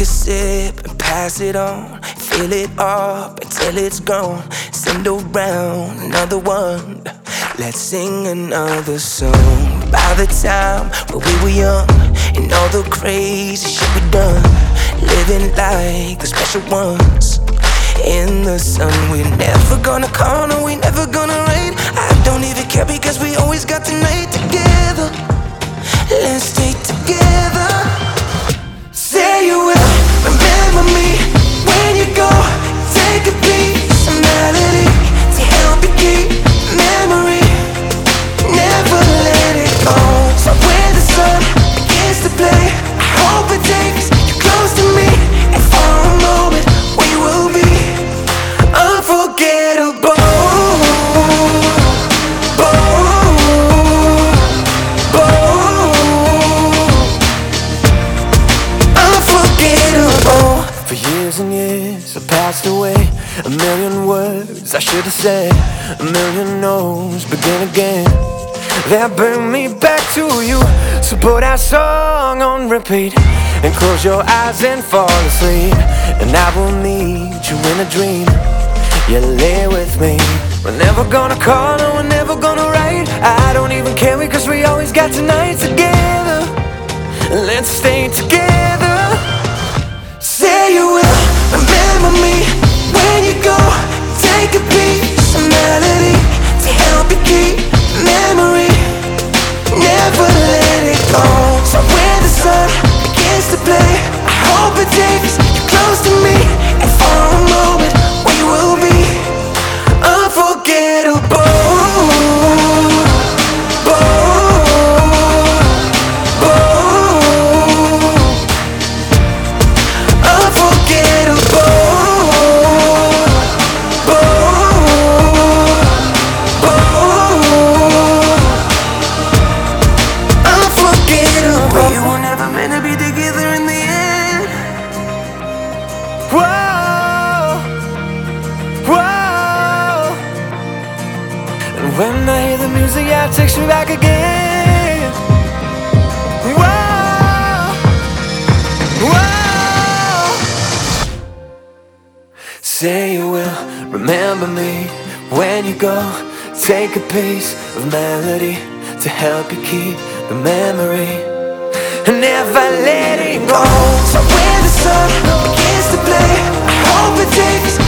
a sip and pass it on. Fill it up until it's gone. Send around another one. Let's sing another song. By the time when we were young, and all the crazy shit we done, living like the special ones. In the sun, we're never gonna call, no, we never gonna rain. I don't even care because we always got tonight together. Let's stay together. Say you will remember me when you go. Take a piece of melody to help you keep memory. Never let it go. So when the sun begins to play, I hope it takes you close to me, and for a moment we will be unforgettable. For years and years I passed away. A million words I should have said, a million no's begin again. That bring me back to you. So put that song on repeat and close your eyes and fall asleep. And I will meet you in a dream. You lay with me. We're never gonna call, no, we're never gonna write. I don't even care because we always got tonight together. Let's stay together. Say you will remember me when you go. Take a piece of melody to help you keep memory. Never let it go. So when the sun begins to play, I hope it takes you close to me, and for a moment we will be unforgettable. When I hear the music, yeah, it takes me back again. Whoa, whoa. Say you will remember me when you go. Take a piece of melody to help you keep the memory, and never let it go. So when the sun begins to play, I hope it takes